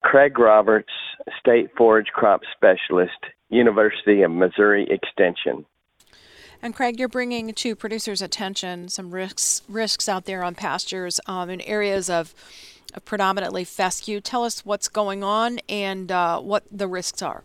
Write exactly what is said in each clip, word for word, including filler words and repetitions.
Craig Roberts, State Forage Crop Specialist, University of Missouri Extension. And Craig, you're bringing to producers' attention some risks risks out there on pastures um, in areas of, of predominantly fescue. Tell us what's going on and uh, what the risks are.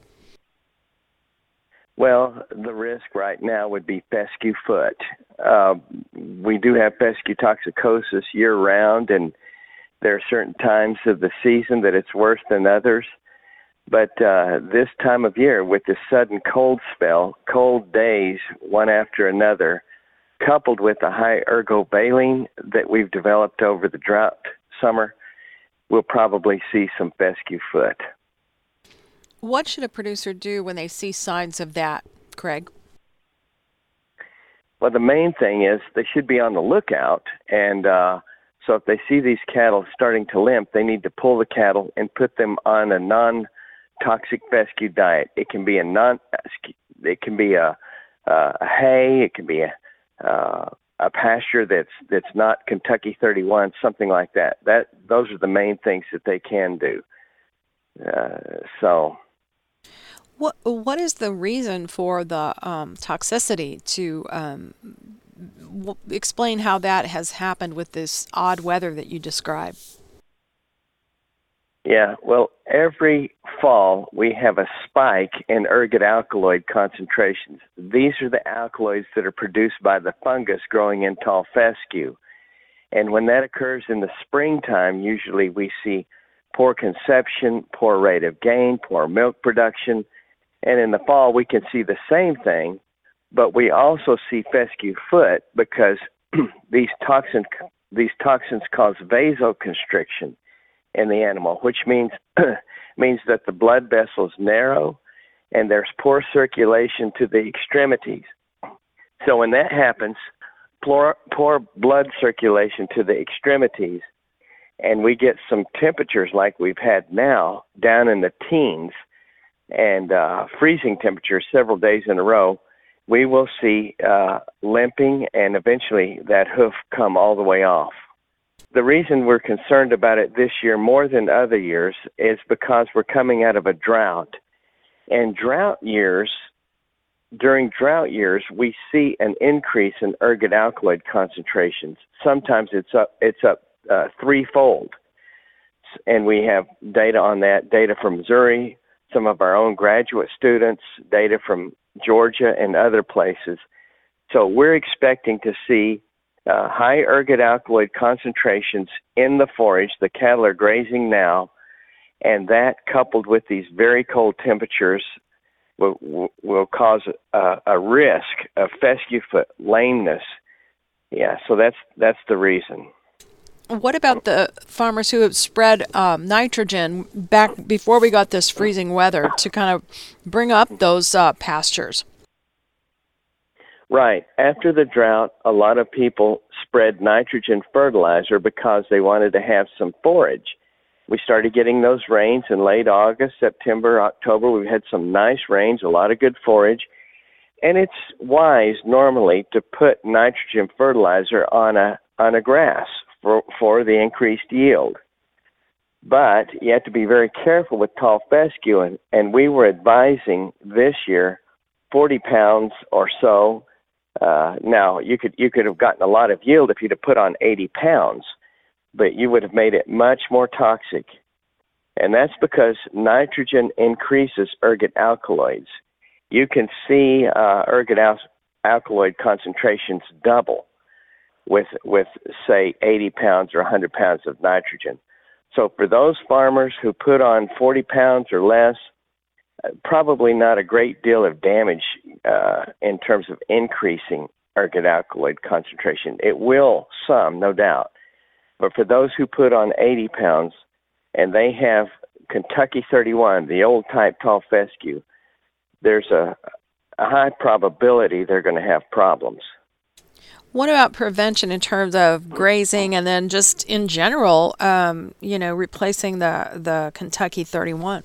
Well, the risk right now would be fescue foot. Uh, we do have fescue toxicosis year-round, and there are certain times of the season that it's worse than others. But uh, this time of year, with this sudden cold spell, cold days, one after another, coupled with the high ergobaline that we've developed over the drought summer, we'll probably see some fescue foot. What should a producer do when they see signs of that, Craig? Well, the main thing is they should be on the lookout, and uh, so if they see these cattle starting to limp, they need to pull the cattle and put them on a non-toxic fescue diet. It can be a non, it can be a, a hay, it can be a uh, a pasture that's that's not Kentucky thirty-one, something like that. That those are the main things that they can do. Uh, so. What what is the reason for the um, toxicity? To um, w- explain how that has happened with this odd weather that you describe. Yeah, well, every fall we have a spike in ergot alkaloid concentrations. These are the alkaloids that are produced by the fungus growing in tall fescue. And when that occurs in the springtime, usually we see poor conception, poor rate of gain, poor milk production. And in the fall, we can see the same thing, but we also see fescue foot because these toxins, these toxins cause vasoconstriction in the animal, which means means that the blood vessels narrow and there's poor circulation to the extremities. So when that happens, poor, poor blood circulation to the extremities, and we get some temperatures like we've had now, down in the teens, and uh, freezing temperatures several days in a row, we will see uh, limping and eventually that hoof come all the way off. The reason we're concerned about it this year more than other years is because we're coming out of a drought. And drought years, during drought years, we see an increase in ergot alkaloid concentrations. Sometimes it's up, it's up uh, threefold. And we have data on that, data from Missouri, some of our own graduate students, data from Georgia and other places. So we're expecting to see uh, high ergot alkaloid concentrations in the forage. The cattle are grazing now, and that coupled with these very cold temperatures will, will cause a, a risk of fescue foot lameness. Yeah, so that's that's the reason. What about the farmers who have spread um, nitrogen back before we got this freezing weather to kind of bring up those uh, pastures? Right. After the drought, a lot of people spread nitrogen fertilizer because they wanted to have some forage. We started getting those rains in late August, September, October. We've had some nice rains, a lot of good forage. And it's wise normally to put nitrogen fertilizer on a on a grass for, for the increased yield. But you have to be very careful with tall fescue, and, and we were advising this year forty pounds or so. Uh, now, you could you could have gotten a lot of yield if you'd have put on eighty pounds, but you would have made it much more toxic. And that's because nitrogen increases ergot alkaloids. You can see uh, ergot al- alkaloid concentrations double with, with, say, eighty pounds or one hundred pounds of nitrogen. So for those farmers who put on forty pounds or less, uh, probably not a great deal of damage uh, in terms of increasing ergot alkaloid concentration. It will some, no doubt. But for those who put on eighty pounds and they have Kentucky thirty-one, the old type tall fescue, there's a, a high probability they're going to have problems. What about prevention in terms of grazing and then just in general, um, you know, replacing the, the Kentucky thirty-one?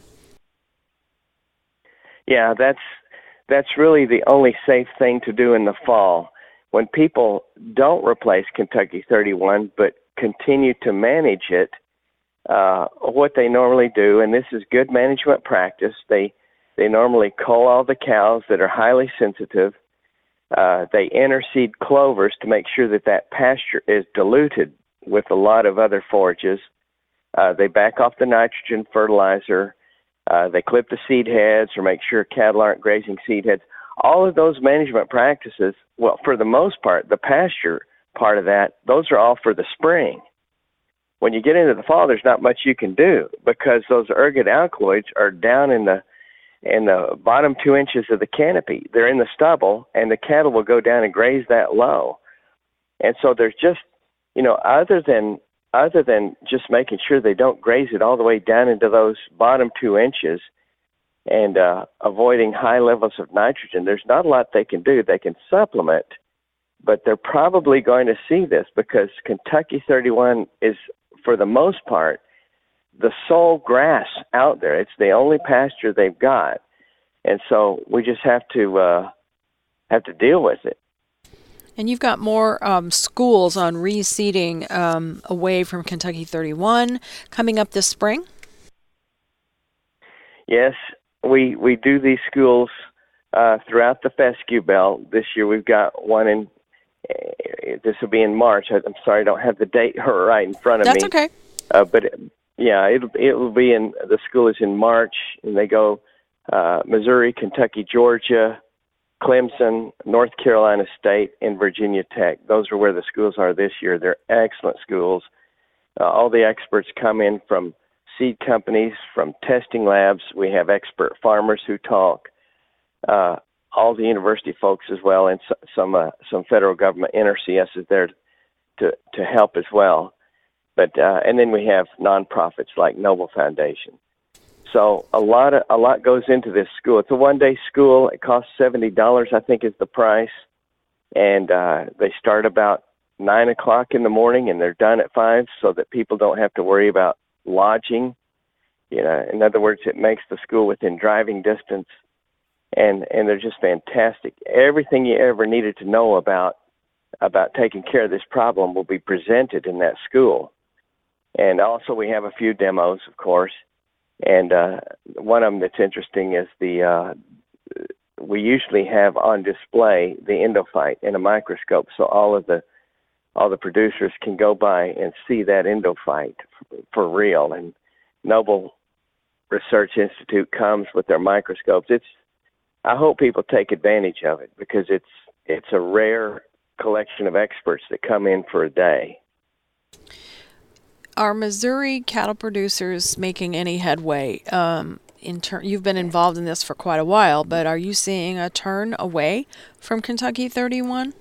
Yeah, that's that's really the only safe thing to do in the fall. When people don't replace Kentucky thirty-one but continue to manage it, uh, what they normally do, and this is good management practice, they they normally cull all the cows that are highly sensitive. Uh, they interseed clovers to make sure that that pasture is diluted with a lot of other forages. Uh, they back off the nitrogen fertilizer. Uh, they clip the seed heads or make sure cattle aren't grazing seed heads. All of those management practices, well, for the most part, the pasture part of that, those are all for the spring. When you get into the fall, there's not much you can do because those ergot alkaloids are down in the in the bottom two inches of the canopy. They're in the stubble, and the cattle will go down and graze that low. And so there's just, you know, other than other than just making sure they don't graze it all the way down into those bottom two inches and uh, avoiding high levels of nitrogen, there's not a lot they can do. They can supplement, but they're probably going to see this because Kentucky thirty-one is, for the most part, the sole grass out there. It's the only pasture they've got. And so we just have to uh, have to deal with it. And you've got more um, schools on reseeding um, away from Kentucky thirty-one coming up this spring? Yes, we we do these schools uh, throughout the fescue belt. This year we've got one in, uh, this will be in March. I'm sorry, I don't have the date right in front of That's me. That's okay. Uh, but it, yeah, it'll, it will be in, the school is in March, and they go uh, Missouri, Kentucky, Georgia, Clemson, North Carolina State, and Virginia Tech. Those are where the schools are this year. They're excellent schools. Uh, all the experts come in from seed companies, from testing labs. We have expert farmers who talk. Uh, all the university folks as well, and so, some uh, some federal government N R C S is there to to help as well. But uh, and then we have nonprofits like Noble Foundation. So a lot of a lot goes into this school. It's a one-day school. It costs seventy dollars, I think, is the price, and uh, they start about nine o'clock in the morning, and they're done at five, so that people don't have to worry about lodging. You know, in other words, it makes the school within driving distance, and and they're just fantastic. Everything you ever needed to know about about taking care of this problem will be presented in that school. And also, we have a few demos, of course. And uh, one of them that's interesting is the, uh, we usually have on display the endophyte in a microscope, so all of the all the producers can go by and see that endophyte for, for real. And Noble Research Institute comes with their microscopes. It's, I hope people take advantage of it because it's it's a rare collection of experts that come in for a day. Are Missouri cattle producers making any headway? Um, in turn, you've been involved in this for quite a while, but are you seeing a turn away from Kentucky thirty-one?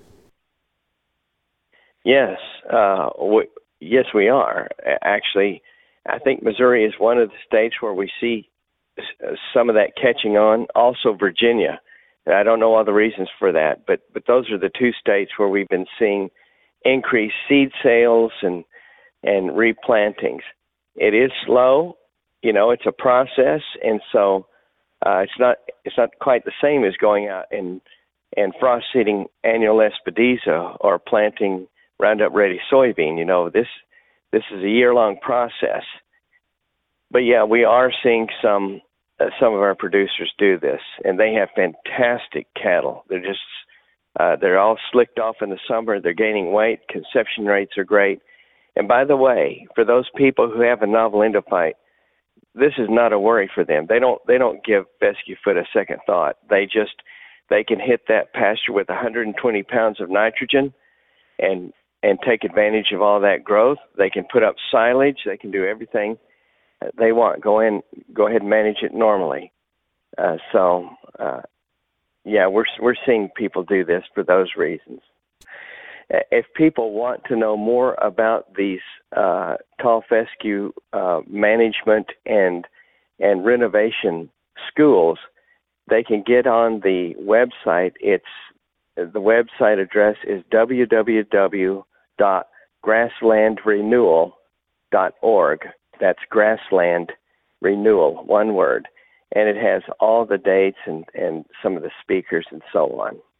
Yes, uh, we, yes, we are. Actually, I think Missouri is one of the states where we see some of that catching on. Also, Virginia. I don't know all the reasons for that, but but those are the two states where we've been seeing increased seed sales and and replantings. It is slow, you know, it's a process, and so uh, it's not it's not quite the same as going out and and frost seeding annual Espadiza or planting Roundup Ready soybean. You know, this this is a year long process. But yeah, we are seeing some uh, some of our producers do this, and they have fantastic cattle. They're just uh, they're all slicked off in the summer. They're gaining weight. Conception rates are great. And by the way, for those people who have a novel endophyte, this is not a worry for them. They don't they don't give fescue foot a second thought. They just they can hit that pasture with one hundred twenty pounds of nitrogen and and take advantage of all that growth. They can put up silage. They can do everything they want. Go in, go ahead and manage it normally. Uh, so, uh, yeah, we're we're seeing people do this for those reasons. If people want to know more about these uh, tall fescue uh, management and and renovation schools, they can get on the website. It's the website address is w w w dot grassland renewal dot org. That's Grassland Renewal, one word, and it has all the dates and, and some of the speakers and so on.